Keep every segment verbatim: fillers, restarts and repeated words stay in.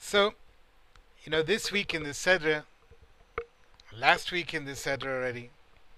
So, you know, this week in the Sedra, last week in the Sedra already,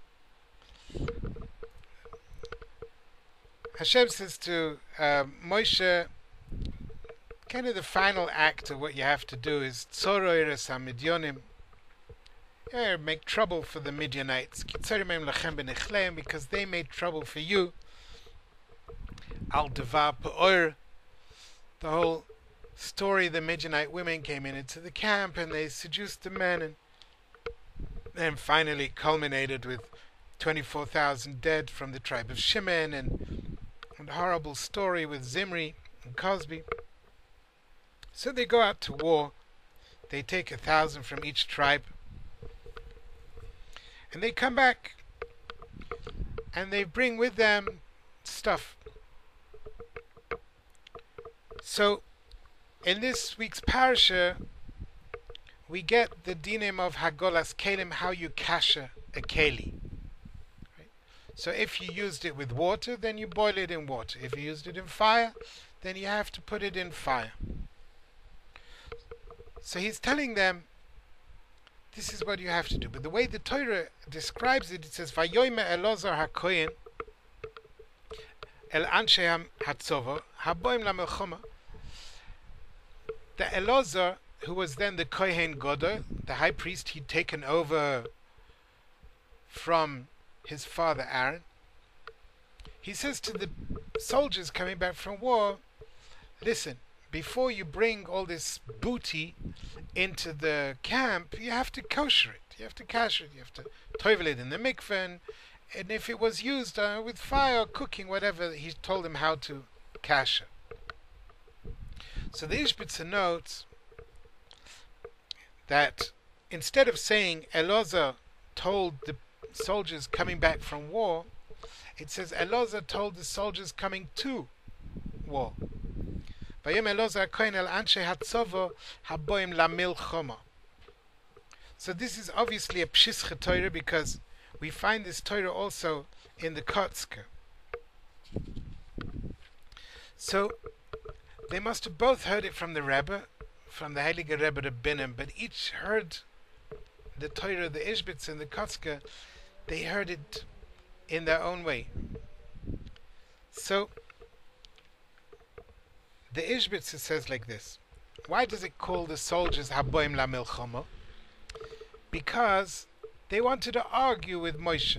Hashem says to uh, Moshe, kind of the final act of what you have to do is Tzoroiras HaMidyonim, yeah, make trouble for the Midianites, because they made trouble for you. Al Devar Peor, the whole story, the Midianite women came in into the camp and they seduced the men, and then finally culminated with twenty-four thousand dead from the tribe of Shimon, and, and a horrible story with Zimri and Cosby. So they go out to war, they take a thousand from each tribe, and they come back and they bring with them stuff. So in this week's parasha, we get the dinim of Hagolas Kelim, how you kasha a keli. Right? So if you used it with water, then you boil it in water. If you used it in fire, then you have to put it in fire. So he's telling them, this is what you have to do. But the way the Torah describes it, it says, Vayoyme Elazar HaKohen El Anshe HaTzovo Haboim LaMelchoma. The Elazar, who was then the Kohen Gadol, the high priest, he'd taken over from his father Aaron. He says to the soldiers coming back from war, listen, before you bring all this booty into the camp, you have to kosher it. You have to kasher it. You have to toivel it in the mikveh. And, and if it was used uh, with fire, cooking, whatever, he told them how to kasher. So the Ishbitzer notes that instead of saying Elazar told the soldiers coming back from war, it says Elazar told the soldiers coming to war. So this is obviously a Pshischa Torah, because we find this Torah also in the Kotzker. So they must have both heard it from the Rebbe, from the Heilige Rebbe Rabbinim, but each heard the Torah, the Ishbitz and the Kotzker, they heard it in their own way. So the Ishbitzer says like this. Why does it call the soldiers Haboim La Milchama? Because they wanted to argue with Moshe.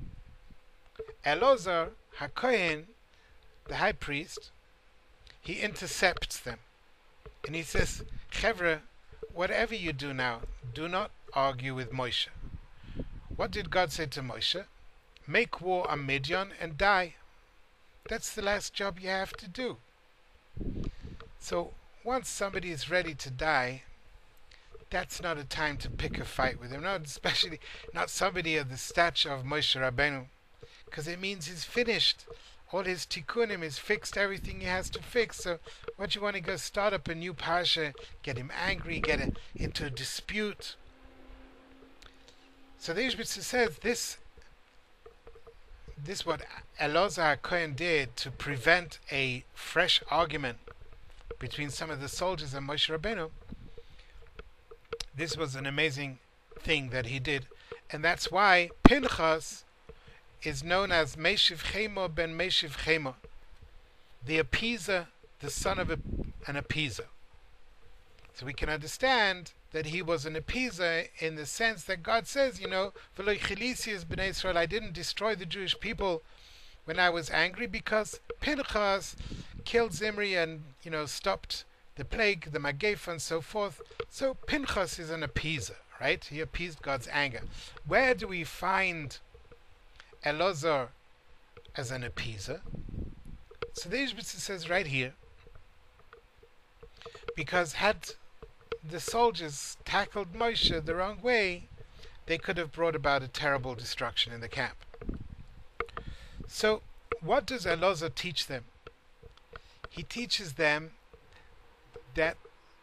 Elazar HaKohen, the high priest, he intercepts them. And he says, Chevra, whatever you do now, do not argue with Moshe. What did God say to Moshe? Make war on Midian and die. That's the last job you have to do. So once somebody is ready to die, that's not a time to pick a fight with him. Not especially not somebody of the stature of Moshe Rabbeinu, because it means he's finished. All his tikkunim is fixed, everything he has to fix. So what you want to go start up a new parasha, get him angry, get it into a dispute. So the Ishbitzer says this this what Elazar HaKohen did to prevent a fresh argument between some of the soldiers and Moshe Rabbeinu. This was an amazing thing that he did, and that's why Pinchas is known as Meshiv Chemo ben Meshiv Chemo, the appeaser, the son of a, an appeaser. So we can understand that he was an appeaser in the sense that God says, you know, V'lo chilisi b'nei Israel, I didn't destroy the Jewish people when I was angry, because Pinchas killed Zimri and, you know, stopped the plague, the Magefa and so forth. So Pinchas is an appeaser, right? He appeased God's anger. Where do we find Elazar as an appeaser? So the Ishbitzer says right here, because had the soldiers tackled Moshe the wrong way, they could have brought about a terrible destruction in the camp. So what does Elazar teach them? He teaches them that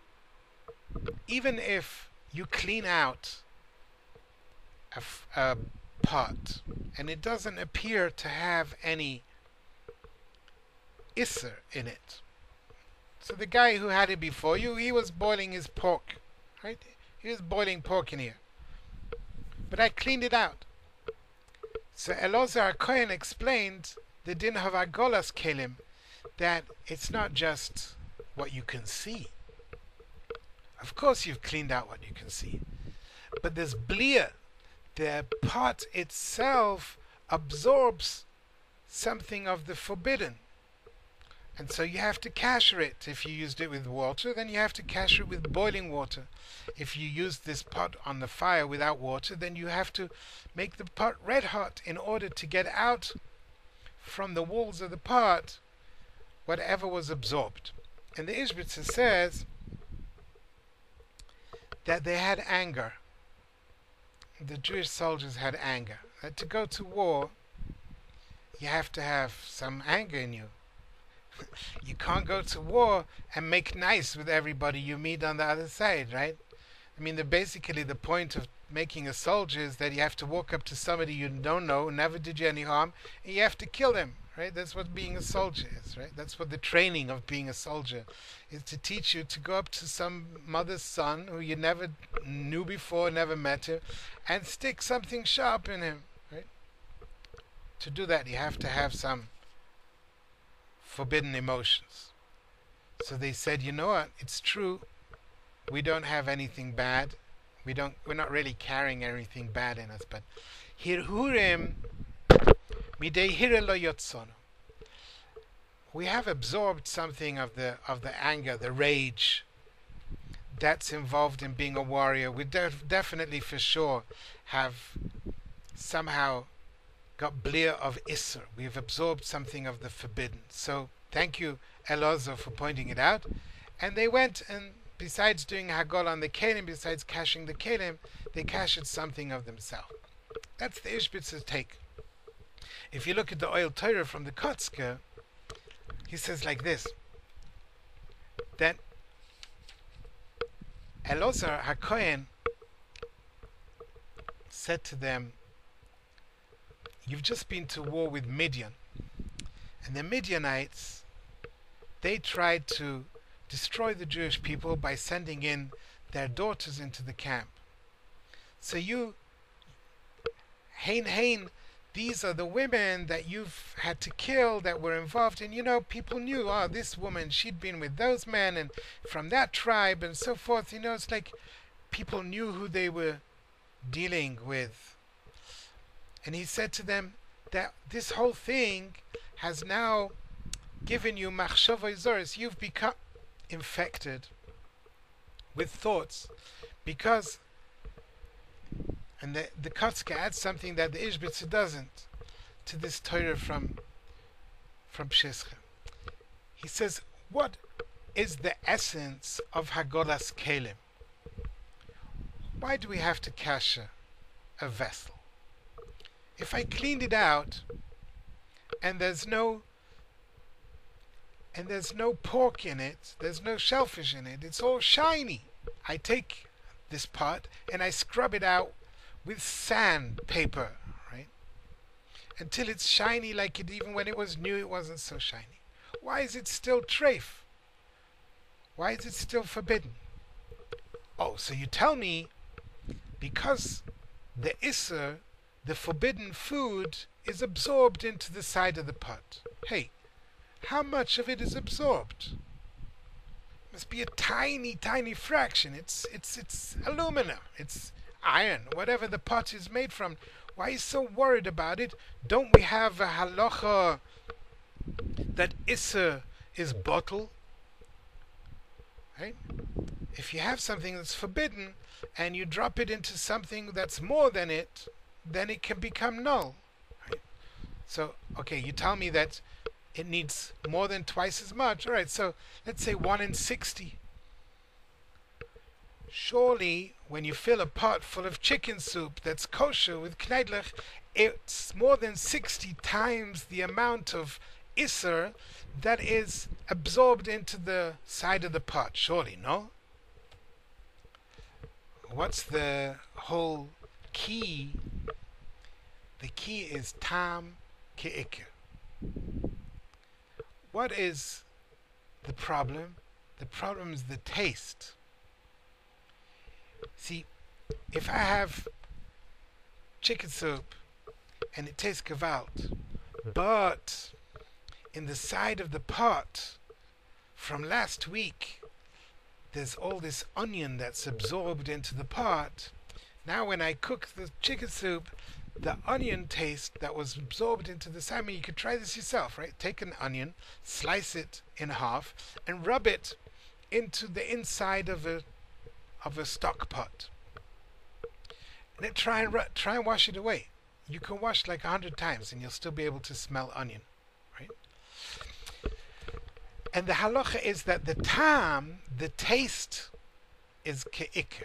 even if you clean out a, a pot and it doesn't appear to have any isser in it, So the guy who had it before you, he was boiling his pork, right? He was boiling pork in here. But I cleaned it out. So Elazar Cohen explained the din of Agolas Kelim, that it's not just what you can see. Of course you've cleaned out what you can see. But there's blia. The pot itself absorbs something of the forbidden. And so you have to kasher it. If you used it with water, then you have to kasher it with boiling water. If you used this pot on the fire without water, then you have to make the pot red hot in order to get out from the walls of the pot whatever was absorbed. And the Ishbitzer says that they had anger. The Jewish soldiers had anger. That to go to war, you have to have some anger in you. You can't go to war and make nice with everybody you meet on the other side, right? I mean, the, basically the point of making a soldier is that you have to walk up to somebody you don't know, who never did you any harm, and you have to kill them, right? That's what being a soldier is, right? That's what the training of being a soldier is, to teach you to go up to some mother's son who you never knew before, never met him, and stick something sharp in him, right? To do that, you have to have some forbidden emotions. So they said, you know what, it's true, we don't have anything bad, we don't we're not really carrying anything bad in us, but hirhurim midei hire lo yotzono, we have absorbed something of the of the anger, the rage that's involved in being a warrior. We def definitely for sure have somehow got blia of Isser. We've absorbed something of the forbidden. So thank you, Elazar, for pointing it out. And they went, and besides doing Hagol on the Kelim, besides cashing the Kelim, they cashed something of themselves. That's the Ishbitzer's take. If you look at the oil Torah from the Kotzker, he says like this, that Elazar HaKohen said to them, you've just been to war with Midian, and the Midianites, they tried to destroy the Jewish people by sending in their daughters into the camp. So you, Hain Hain, these are the women that you've had to kill that were involved, and you know, people knew, oh, this woman, she'd been with those men and from that tribe and so forth. You know, it's like people knew who they were dealing with. And he said to them that this whole thing has now given you machshava zoros. You've become infected with thoughts because, and the, the Kotzker adds something that the Ishbitzer doesn't to this Torah from from Pshischa. He says, what is the essence of Hagolas Kelim? Why do we have to kasher a vessel? If I cleaned it out and there's no and there's no pork in it, there's no shellfish in it, it's all shiny. I take this pot and I scrub it out with sandpaper, right? Until it's shiny like it, even when it was new, it wasn't so shiny. Why is it still treif? Why is it still forbidden? Oh, so you tell me because the Isser, the forbidden food, is absorbed into the side of the pot. Hey, how much of it is absorbed? Must be a tiny, tiny fraction. It's it's it's aluminum. It's iron. Whatever the pot is made from. Why are you so worried about it? Don't we have a halacha that Isser is bottle? Right? If you have something that's forbidden and you drop it into something that's more than it, then it can become null. Right? So, okay, you tell me that it needs more than twice as much. All right, so let's say one in sixty. Surely, when you fill a pot full of chicken soup that's kosher with kneidlach, it's more than sixty times the amount of Isser that is absorbed into the side of the pot. Surely, no? What's the whole key? The key is tam ke'ikr. What is the problem? The problem is the taste. See, if I have chicken soup and it tastes gewalt, but in the side of the pot from last week there's all this onion that's absorbed into the pot. Now when I cook the chicken soup, the onion taste that was absorbed into the salmon, you could try this yourself, right? Take an onion, slice it in half, and rub it into the inside of a of a stock pot. And then try and ru- try and wash it away. You can wash like a hundred times, and you'll still be able to smell onion, right? And the halacha is that the tam, the taste, is ke'ikr.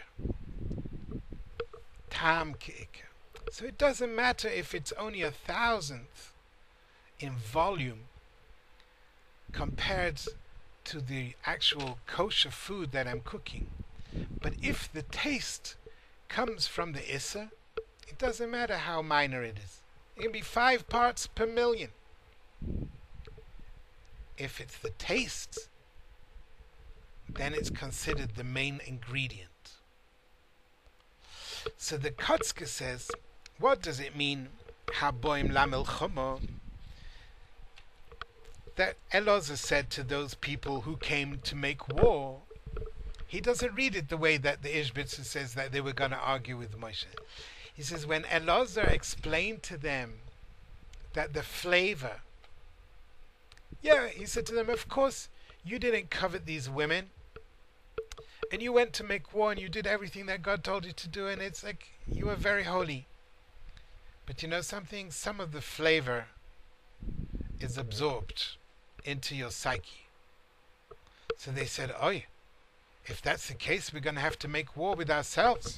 Tam ke'ikr. So it doesn't matter if it's only a thousandth in volume compared to the actual kosher food that I'm cooking. But if the taste comes from the Issa, it doesn't matter how minor it is. It can be five parts per million. If it's the taste, then it's considered the main ingredient. So the Kotzke says, what does it mean, Haboim lamel chomo? That Elazar said to those people who came to make war, he doesn't read it the way that the Ishbitzer says that they were going to argue with Moshe. He says when Elazar explained to them that the flavor, yeah, he said to them, of course, you didn't covet these women, and you went to make war and you did everything that God told you to do, and it's like you were very holy. But you know something? Some of the flavor is absorbed into your psyche. So they said, oh, if that's the case, we're going to have to make war with ourselves.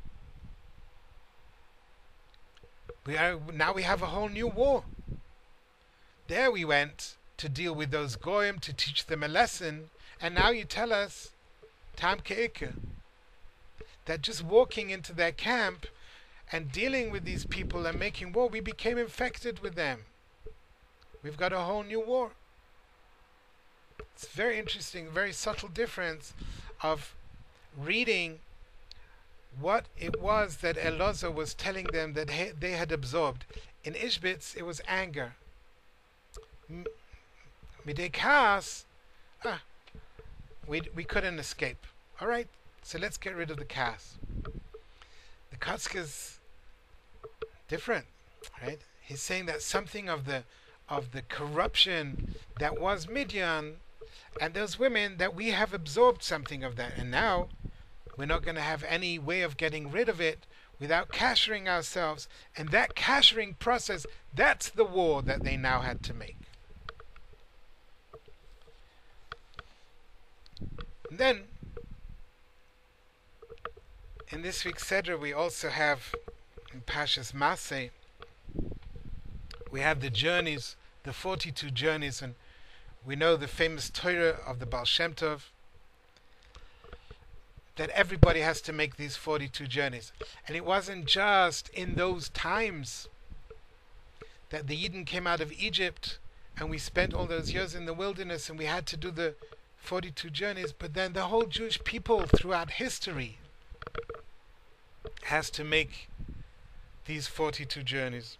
We are, now we have a whole new war. There we went to deal with those goyim, to teach them a lesson, and now you tell us, tam ke'ikr, that just walking into their camp and dealing with these people and making war, we became infected with them. We've got a whole new war. It's very interesting, very subtle difference of reading what it was that Elazar was telling them that he, they had absorbed. In Ishbitz, it was anger. Midei Kaas, ah, we, we couldn't escape. All right, so let's get rid of the Kaas. The Kotzke's different, right? He's saying that something of the of the corruption that was Midian and those women, that we have absorbed something of that, and now we're not going to have any way of getting rid of it without kashering ourselves. And that kashering process, that's the war that they now had to make. And then in this week's Seder we also have in Pashas Maseh, we have the journeys, the forty-two journeys, and we know the famous Torah of the Baal Shem Tov, that everybody has to make these forty-two journeys. And it wasn't just in those times that the Yidden came out of Egypt and we spent all those years in the wilderness and we had to do the forty-two journeys, but then the whole Jewish people throughout history has to make these forty-two journeys.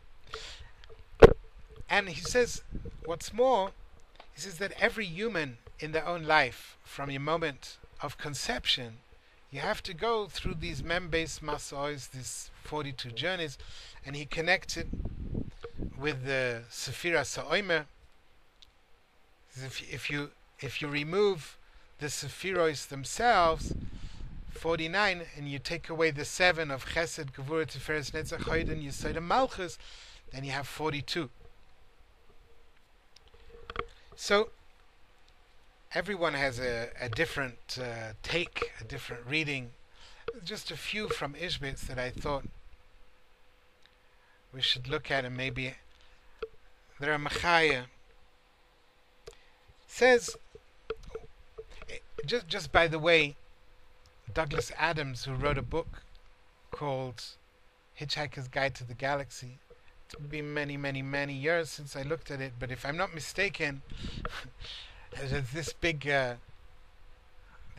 And he says, what's more, he says that every human in their own life, from a moment of conception, you have to go through these mem-based masois, these forty-two journeys, and he connects it with the Sefira Sa'omer. If, if you if you remove the Sephiros themselves, forty-nine, and you take away the seven of Chesed, Gevurah, Tiferes, Netzach, Hod, and Yesod, and Malchus, then you have forty-two. So everyone has a, a different uh, take, a different reading. Just a few from Ishbitz that I thought we should look at, and maybe there are Machaya says, just just by the way, Douglas Adams, who wrote a book called Hitchhiker's Guide to the Galaxy. It's been many, many, many years since I looked at it, but if I'm not mistaken, there's this big uh,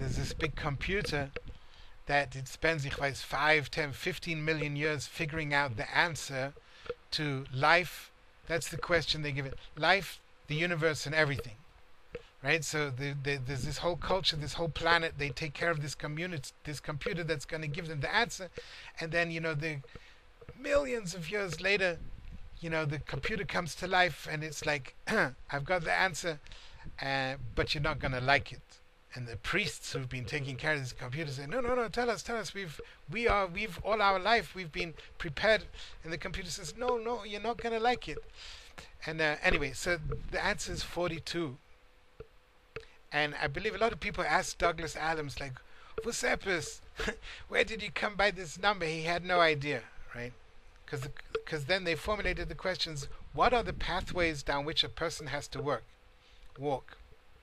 there's this big computer that it spends, ich weiß, five, ten, fifteen million years figuring out the answer to life. That's the question they give it. Life, the universe, and everything. Right? So the, the, there's this whole culture, this whole planet. They take care of this community, this computer that's going to give them the answer. And then, you know, the millions of years later, you know, the computer comes to life and it's like, I've got the answer, uh, but you're not going to like it. And the priests who've been taking care of this computer say, no, no, no, tell us, tell us. We've, we are, we've all our life we've been prepared. And the computer says, no, no, you're not going to like it. And uh, anyway, so the answer is forty-two. And I believe a lot of people asked Douglas Adams, like, Vusepis, where did you come by this number? He had no idea, right? Because because then they formulated the questions, what are the pathways down which a person has to work, walk?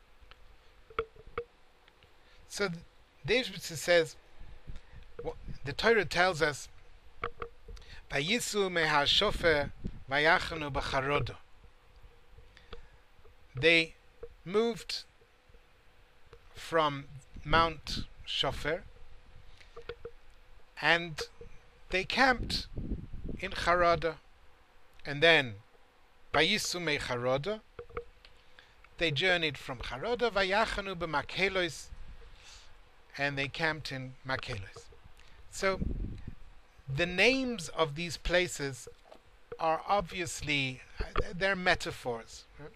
So the Ishbitzer says, the Torah tells us, Vayisu meha shofer vayachanu b'charodo. They moved from Mount Shofar and they camped in Harada, and then Vayisu me Harada, they journeyed from Harada vayachanu b'Makhelos, and they camped in Makhelos. So the names of these places are obviously, they're metaphors, right?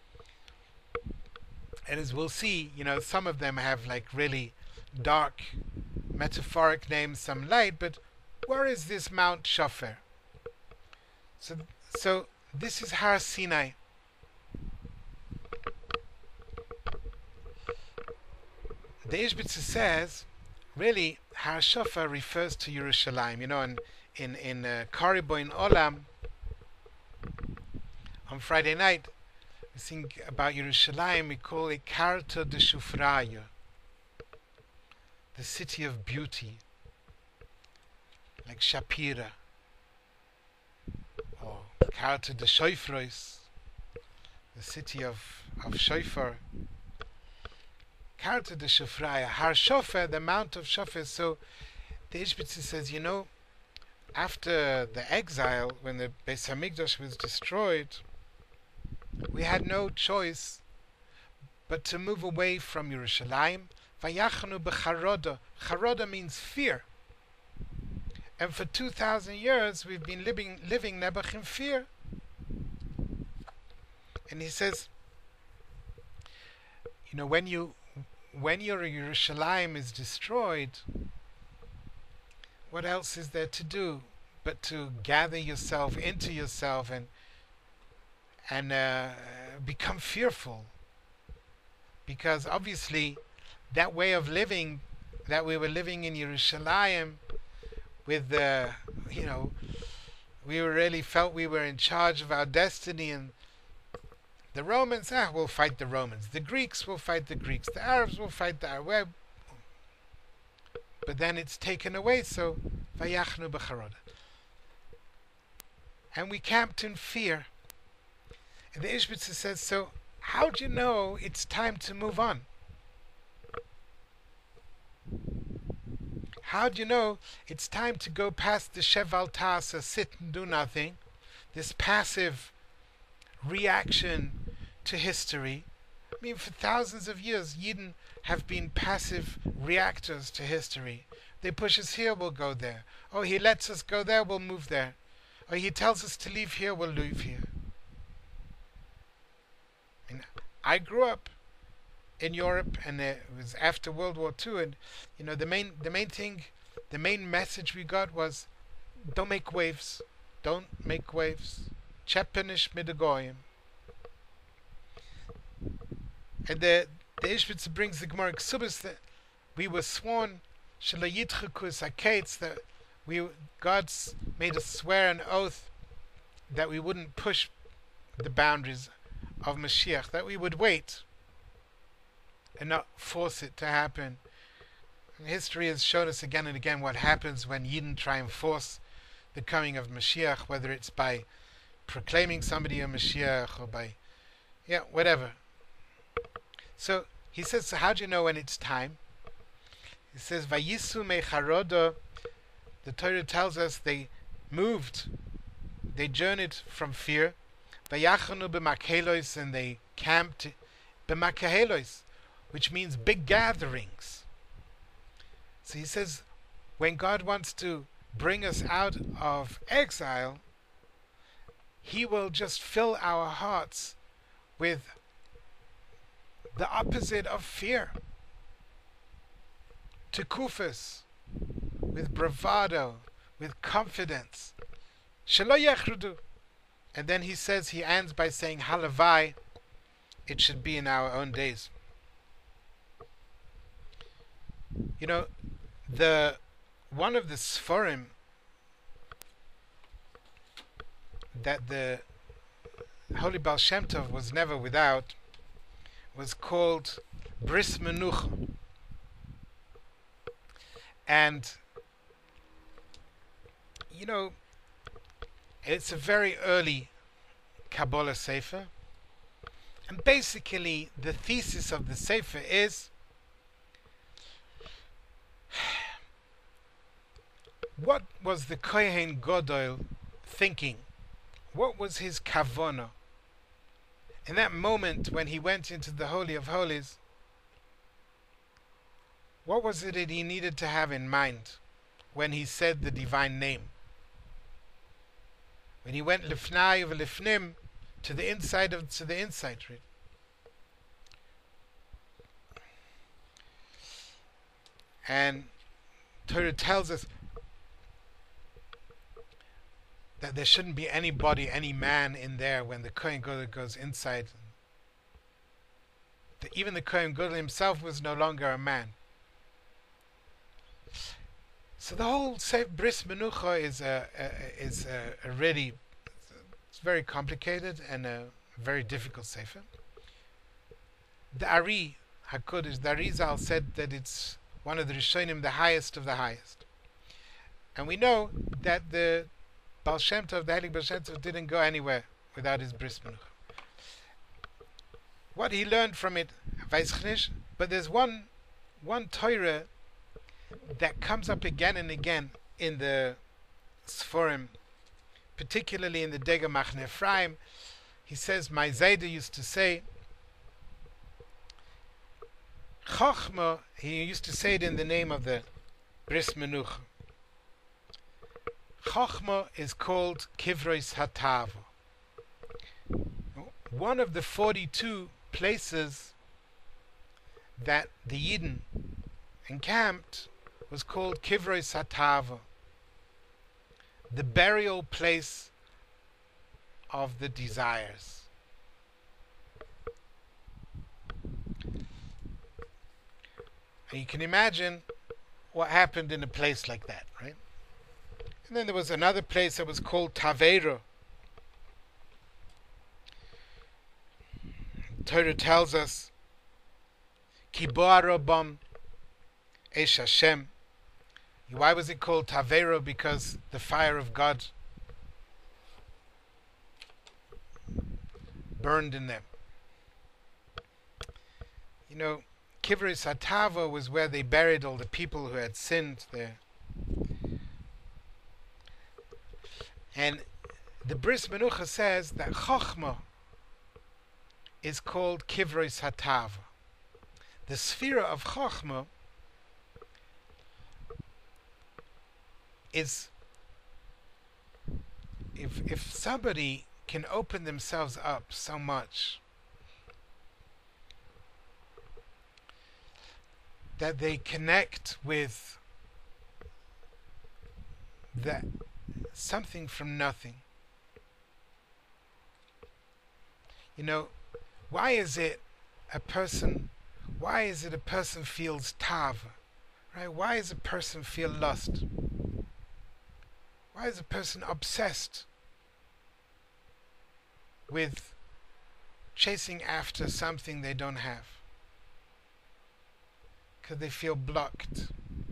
And as we'll see, you know, some of them have like really dark metaphoric names, some light, but where is this Mount Shofar? So, so this is Har Sinai. The Ishbitzer says, really, Har Shofar refers to Yerushalayim. You know, in in in uh, Karibo in Olam on Friday night, we think about Yerushalayim. We call it Karta de Shufraya, the city of beauty, like Shapira, or Karta de Shoifrois, the city of of Shofar. Karta de Shofraya, Har Shofar, the Mount of Shofar. So the Ishbitzer says, you know, after the exile, when the Beis Hamikdash was destroyed, we had no choice but to move away from Yerushalayim. Vayachanu b'charoda. Charoda means fear. And for two thousand years, we've been living, living Nebuch in fear. And he says, you know, when you when your Yerushalayim is destroyed, what else is there to do but to gather yourself into yourself and and uh, become fearful? Because obviously that way of living that we were living in Yerushalayim with the, you know, we really felt we were in charge of our destiny, and the Romans, ah, will fight the Romans. The Greeks will fight the Greeks. The Arabs will fight the Arabs. But then it's taken away, so Vayachnu b'charoda. And we camped in fear. And the Ishbitzer says, so how do you know it's time to move on? How do you know it's time to go past the Sheval Tasa, sit and do nothing, this passive reaction to history? I mean, for thousands of years, Yidden have been passive reactors to history. They push us here, we'll go there. Oh, he lets us go there, we'll move there. Or he tells us to leave here, we'll leave here. And I grew up in Europe, and it was after World War Two, and you know the main the main thing, the main message we got was, don't make waves, don't make waves. Chepenish midagoyim. And the the Ishbitzer brings the Gemara Ksubis that we were sworn shalayitchikus akates, that we God's made us swear an oath that we wouldn't push the boundaries of Mashiach, that we would wait and not force it to happen. And history has shown us again and again what happens when Yidden try and force the coming of Mashiach, whether it's by proclaiming somebody a Mashiach or by, yeah, whatever. So he says, so how do you know when it's time? It says, Vayisu mecharodo. The Torah tells us they moved, they journeyed from fear. Vayachanu b'makelos, and they camped b'makelos, which means big gatherings. So he says, when God wants to bring us out of exile, He will just fill our hearts with the opposite of fear. Tekufas, with bravado, with confidence. Shelo yechrudu. And then he says, he ends by saying, Halavai, it should be in our own days. You know, the one of the Sforim that the Holy Baal Shem Tov was never without was called Bris Menucha. And, you know, it's a very early Kabbalah Sefer. And basically, the thesis of the Sefer is, what was the Kohen Gadol thinking? What was his kavana? In that moment when he went into the Holy of Holies, what was it that he needed to have in mind when he said the divine name? When he went lifnai v'lifnim, to the inside of to the inside, right? And Torah tells us that there shouldn't be anybody, any man in there when the Kohen Gadol goes inside. The, even the Kohen Gadol himself was no longer a man. So the whole Bris Menucha is a, a is a, a really, it's very complicated and a very difficult sefer. The Ari HaKodesh, the Arizal said that it's one of the Rishonim, the highest of the highest. And we know that the Baal Shem Tov, the Heilig Baal Shem Tov, didn't go anywhere without his Bris Menucha. What he learned from it, weiß ich nicht, but there's one one Torah that comes up again and again in the Sforim, particularly in the Dega Machne Ephraim. He says, my Zayda used to say, Chochma, he used to say it in the name of the Bris Menucha. Chochma is called Kivrois Hatava. One of the forty-two places that the Yidden encamped was called Kivrois Hatava, the burial place of the desires. And you can imagine what happened in a place like that, right? And then there was another place that was called Tavera. Torah tells us, Ki bo arabam Eish Hashem. Why was it called Tavera? Because the fire of God burned in them. You know, Kivrois Hatava was where they buried all the people who had sinned there. And the Bris Menucha says that Chochma is called Kivrois Hatava. The sphere of Chochma is, if if somebody can open themselves up so much that they connect with that something from nothing. You know, why is it a person why is it a person feels tava? Right? Why does a person feel lust? Why is a person obsessed with chasing after something they don't have? Because they feel blocked.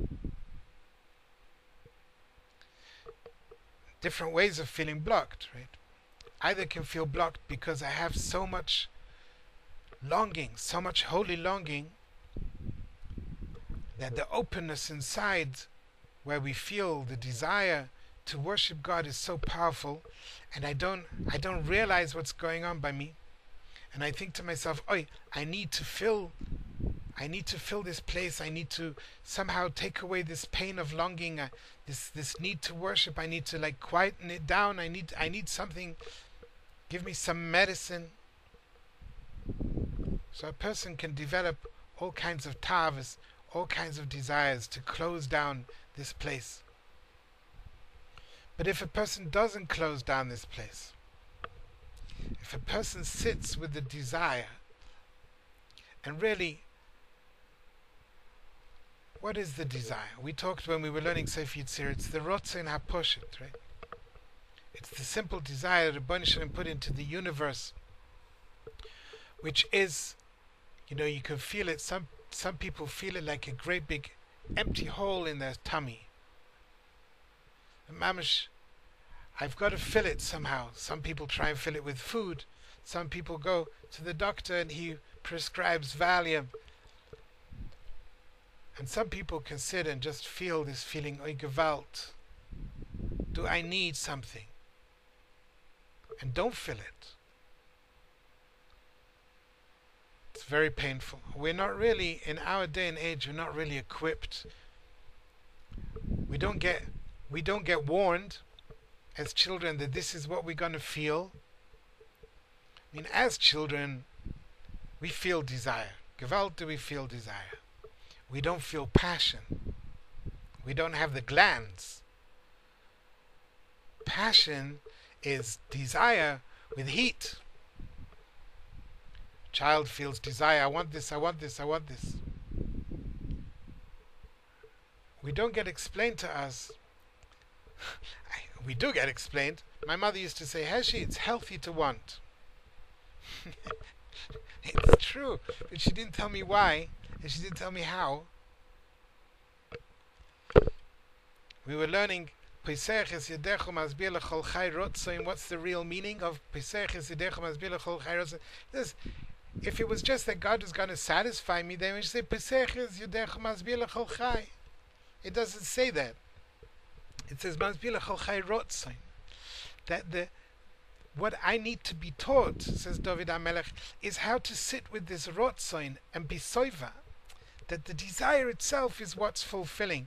Different ways of feeling blocked, right? Either can feel blocked because I have so much longing, so much holy longing, that the openness inside, where we feel the desire to worship God, is so powerful, and I don't I don't realize what's going on by me, and I think to myself, "Oi, I need to fill I need to fill this place. I need to somehow take away this pain of longing, uh, this this need to worship. I need to like quieten it down. I need I need something. Give me some medicine." So a person can develop all kinds of tavas, all kinds of desires to close down this place. But if a person doesn't close down this place, if a person sits with the desire, and really, what is the desire? We talked when we were learning Sefer Yitzir, it's the Rotzein HaPoshet, right? It's the simple desire that Rebbeinu Shalom put into the universe, which is, you know, you can feel it. Some some people feel it like a great big empty hole in their tummy. And mamish, I've got to fill it somehow. Some people try and fill it with food. Some people go to the doctor and he prescribes Valium. And some people can sit and just feel this feeling, oi gewalt. Do I need something? And don't fill it. It's very painful. We're not really, in our day and age, we're not really equipped. We don't get, we don't get warned as children that this is what we're going to feel. I mean, as children, we feel desire. Gewalt, do we feel desire? We don't feel passion. We don't have the glands. Passion is desire with heat. Child feels desire. I want this, I want this, I want this. We don't get explained to us. We do get explained. My mother used to say, Heshi, it's healthy to want. It's true. But she didn't tell me why. And she didn't tell me how. We were learning what's the real meaning of this. If it was just that God was going to satisfy me, then we should say it doesn't say that. It says that the what I need to be taught, says David HaMelech, is how to sit with this rotzain and be soiva, that the desire itself is what's fulfilling.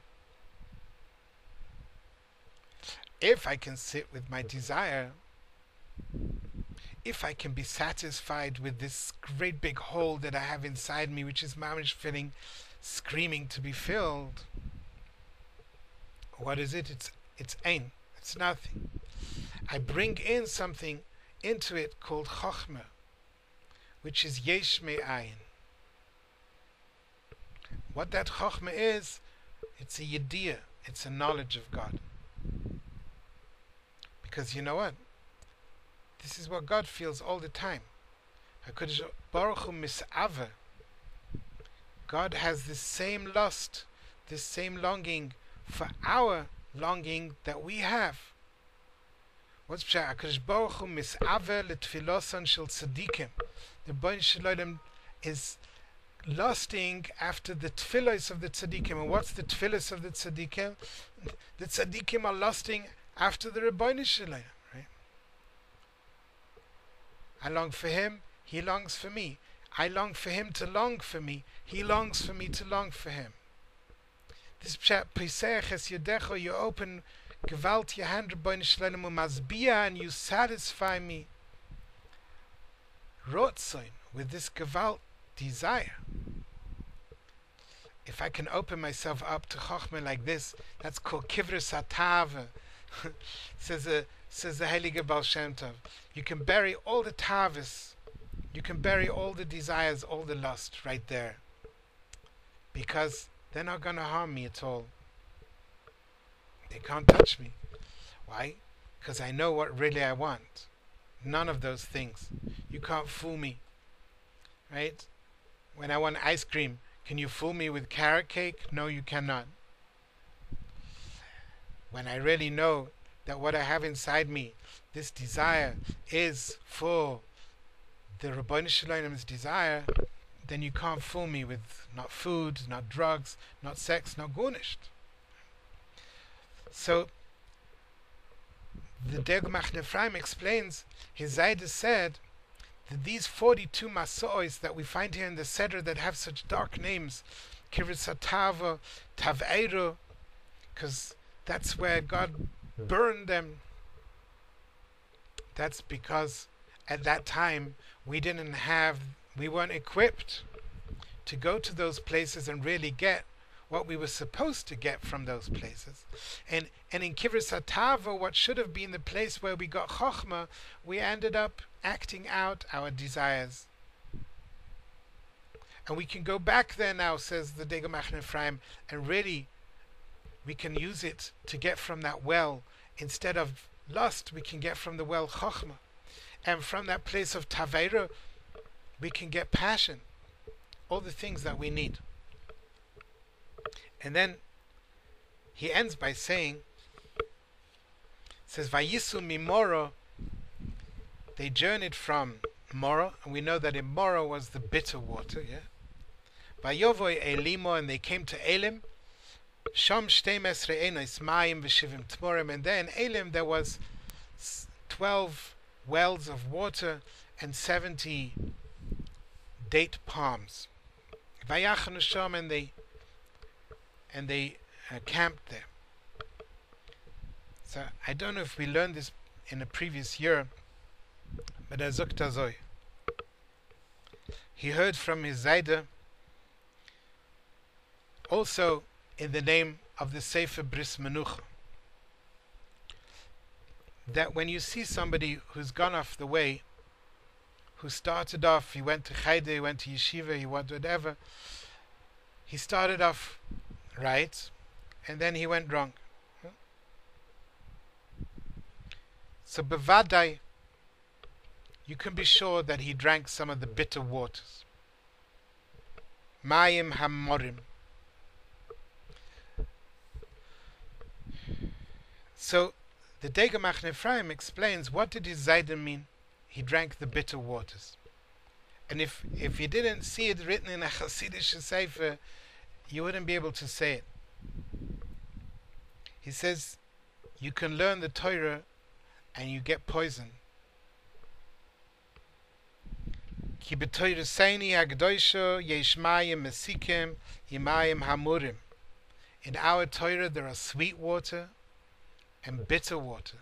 If I can sit with my desire, if I can be satisfied with this great big hole that I have inside me, which is mamish filling, screaming to be filled, what is it? It's it's ein. It's nothing. I bring in something into it called chokhmah, which is yesh me'ayin. What that chokhmah is, it's a yediyah. It's a knowledge of God. Because you know what? This is what God feels all the time. HaKadosh Baruch Hu mis'ava. God has this same lust, this same longing for our longing that we have. What's Pshat? HaKadosh Baruch Hu mis'ava letfilosan shel tzadikim. The Rebbeinu Shalom is lusting after the tefillos of the tzadikim. And what's the tefillos of the tzadikim? The tzadikim are lusting after the Rebbeinu Shalom, right? I long for him, he longs for me. I long for him to long for me, he longs for me to long for him. This Pshat, Pisech es Yedecho, you open Gewalt your hand, Rebbeinu Shalom, Umazbiya, and you satisfy me. Rotzoin, with this Gewalt desire. If I can open myself up to Chochmah like this, that's called Kivris HaTava. says the says the Heilige Baal Shem Tov. You can bury all the tavis, you can bury all the desires, all the lust right there, because they're not going to harm me at all. They can't touch me. Why? Because I know what really I want. None of those things. You can't fool me, right? When I want ice cream, can you fool me with carrot cake? No, you cannot. When I really know that what I have inside me, this desire, is for the Rebbeinu Shalom's desire, then you can't fool me with not food, not drugs, not sex, not garnished. So the Dergmach Nefraim explains, his Zayda said that these forty-two Masois that we find here in the Seder that have such dark names, Kirisatava, Taveiro, because that's where God burned them. That's because at that time we didn't have, we weren't equipped to go to those places and really get what we were supposed to get from those places. And and in Kivris Hatava, what should have been the place where we got Chochmah, we ended up acting out our desires. And we can go back there now, says the Dergmach Nefraim, and really we can use it to get from that well. Instead of lust, we can get from the well Chochmah. And from that place of Taveira, we can get passion. All the things that we need. And then he ends by saying, says, Vayisu Mimoro, they journeyed from Mora, and we know that in Mora was the bitter water, yeah? Vayovoi Elimo, and they came to Elim, Sham Shteim Esre Enos Mayim V'Shivim Tmorim, and there in Elim there was twelve wells of water and seventy date palms. Vayachanu Sham, and they and they uh, camped there. So I don't know if we learned this in a previous year, but Azuk Tazoy, he heard from his Zayda, also in the name of the Sefer Bris Menucha, that when you see somebody who's gone off the way, who started off, he went to Chayde, he went to Yeshiva, he went whatever, he started off right, and then he went wrong. So bevadai, you can be sure that he drank some of the bitter waters. Mayim hamorim. So the Dergmach Nefraim explains, what did his Zayda mean? He drank the bitter waters. And if if you didn't see it written in a Hasidic Sefer, you wouldn't be able to say it. He says, you can learn the Torah and you get poison. Ki b'Torah seini hagdoisho yesh mayim mesikim yimayim hamurim. In our Torah there are sweet water and bitter water.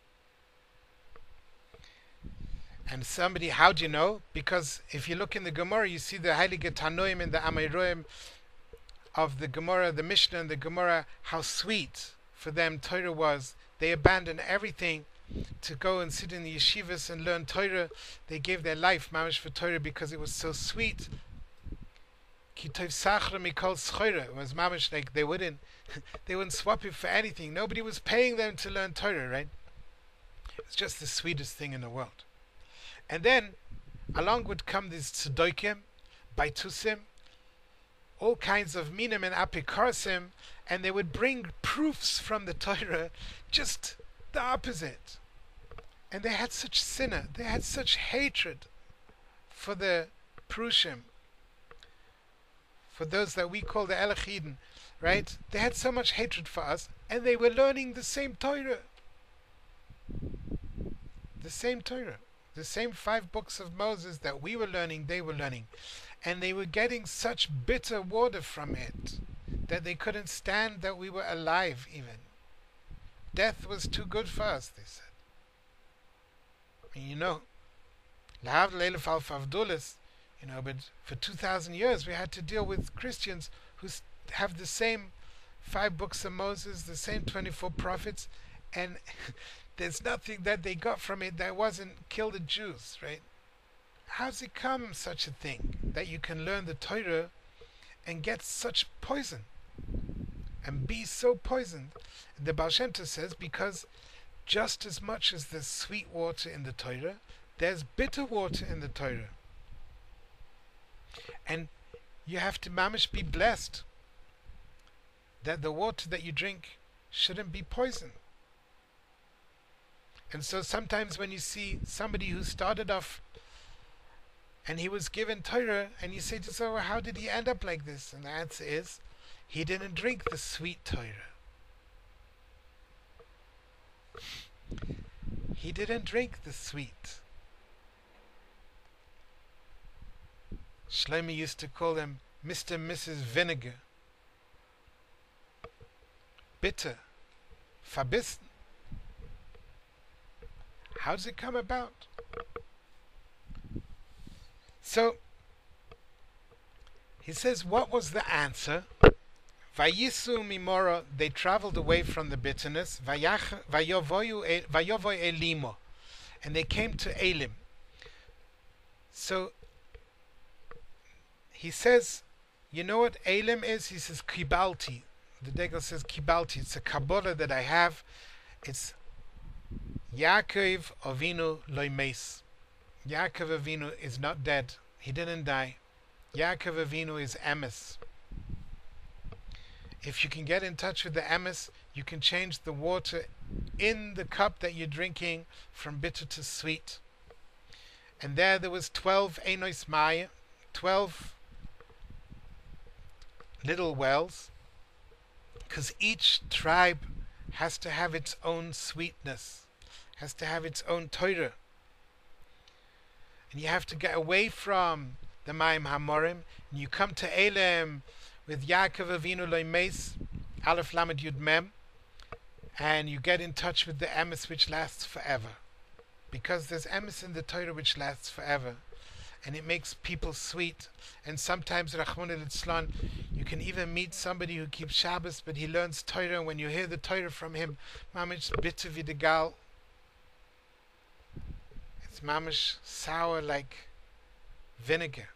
And somebody, how do you know? Because if you look in the Gemara, you see the Heilige Tanoim and the Amayroim of the Gemara, the Mishnah and the Gemara, how sweet for them Torah was. They abandoned everything to go and sit in the yeshivas and learn Torah. They gave their life, mamish, for Torah because it was so sweet. Ki tov sachra mikol schoira. It was mamish, like they wouldn't, they wouldn't swap it for anything. Nobody was paying them to learn Torah, right? It's just the sweetest thing in the world. And then along would come these tzedokim, baitusim, all kinds of minim and apikarsim, and they would bring proofs from the Torah, just the opposite. And they had such sinner, they had such hatred for the Prushim, for those that we call the Elachidin, right? They had so much hatred for us, and they were learning the same Torah. The same Torah. The same five books of Moses that we were learning, they were learning. And they were getting such bitter water from it that they couldn't stand that we were alive even. Death was too good for us, they said. And you know, Lahav Leilef Avdulis, you know, but for two thousand years we had to deal with Christians who have the same five books of Moses, the same twenty-four prophets, and there's nothing that they got from it that wasn't kill the Jews, right? How's it come such a thing that you can learn the Torah and get such poison and be so poisoned? The Baal Shem Tov says, because just as much as there's sweet water in the Torah, there's bitter water in the Torah. And you have to mamish be blessed that the water that you drink shouldn't be poison. And so sometimes when you see somebody who started off and he was given Torah, and you say to yourself, well, how did he end up like this? And the answer is, he didn't drink the sweet Torah. He didn't drink the sweet. Shlomo used to call them Mister and Missus Vinegar. Bitter. Verbissen. How does it come about? So, he says, what was the answer? Vayisu mimora, they traveled away from the bitterness. Vayovoy elimo, and they came to Elim. So, he says, you know what Elim is? He says, Kibalti. The Degel says, Kibalti. It's a Kabbalah that I have. It's Yaakov Avinu Loimes. Yaakov Avinu is not dead. He didn't die. Yaakov Avinu is Emes. If you can get in touch with the Emes, you can change the water in the cup that you're drinking from bitter to sweet. And there there was twelve Enos Maya, twelve little wells, because each tribe has to have its own sweetness, has to have its own Torah. And you have to get away from the Mayim Hamorim, and you come to Elim with Yaakov Avinu Loimes, Aleph Lamed Yud Mem, and you get in touch with the Emes which lasts forever. Because there's Emes in the Torah which lasts forever. And it makes people sweet. And sometimes, Rachmana litzlan, you can even meet somebody who keeps Shabbos, but he learns Torah, and when you hear the Torah from him, mamish bitter wie de gal. It's mamish sour like vinegar.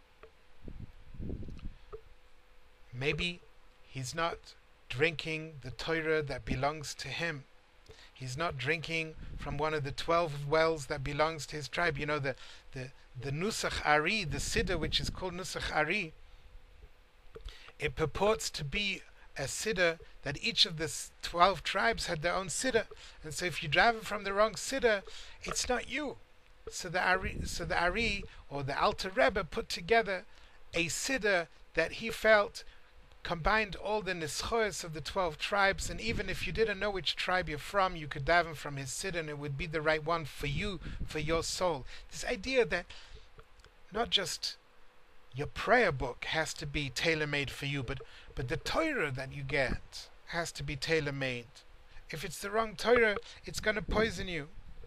Maybe he's not drinking the Torah that belongs to him. He's not drinking from one of the twelve wells that belongs to his tribe. You know, the the, the Nusach Ari, the Siddur, which is called Nusach Ari, it purports to be a Siddur that each of the twelve tribes had their own Siddur. And so if you drive from the wrong Siddur, it's not you. So the Ari, so the Ari or the Alter Rebbe put together a Siddur that he felt combined all the nischoes of the twelve tribes, and even if you didn't know which tribe you're from, you could daven from his siddur, and it would be the right one for you, for your soul. This idea that not just your prayer book has to be tailor-made for you, but, but the Torah that you get has to be tailor-made. If it's the wrong Torah, it's going to poison you.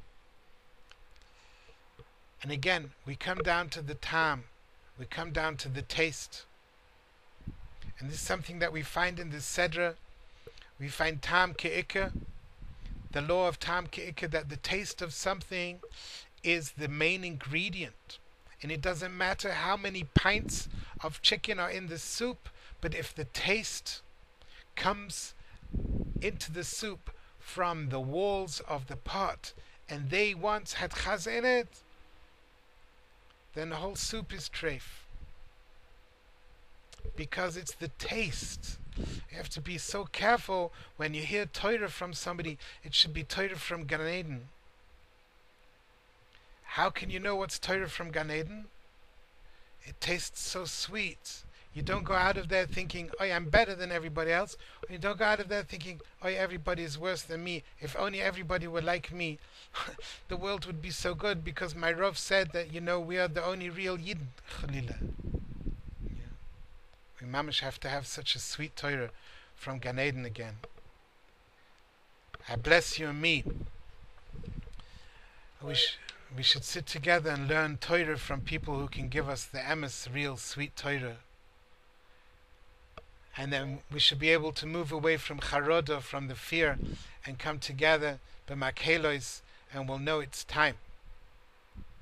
And again, we come down to the tam, we come down to the taste. And this is something that we find in the Sedra. We find Tam Ke'ikah, the law of Tam Ke'ikah, that the taste of something is the main ingredient. And it doesn't matter how many pints of chicken are in the soup, but if the taste comes into the soup from the walls of the pot, and they once had chaz in it, then the whole soup is treif. Because it's the taste. You have to be so careful when you hear Torah from somebody. It should be Torah from Gan Eden. How can you know what's Torah from Gan Eden? It tastes so sweet. You don't go out of there thinking, oh, I'm better than everybody else. Or you don't go out of there thinking, oh, everybody is worse than me. If only everybody were like me, the world would be so good, because my Rav said that, you know, we are the only real Yidden. Chalila. We mamish have to have such a sweet Torah from Gan Eden again. I bless you and me. We, sh- we should sit together and learn Torah from people who can give us the emes, real sweet Torah. And then we should be able to move away from charoda, from the fear, and come together b'makhelos, and we'll know it's time.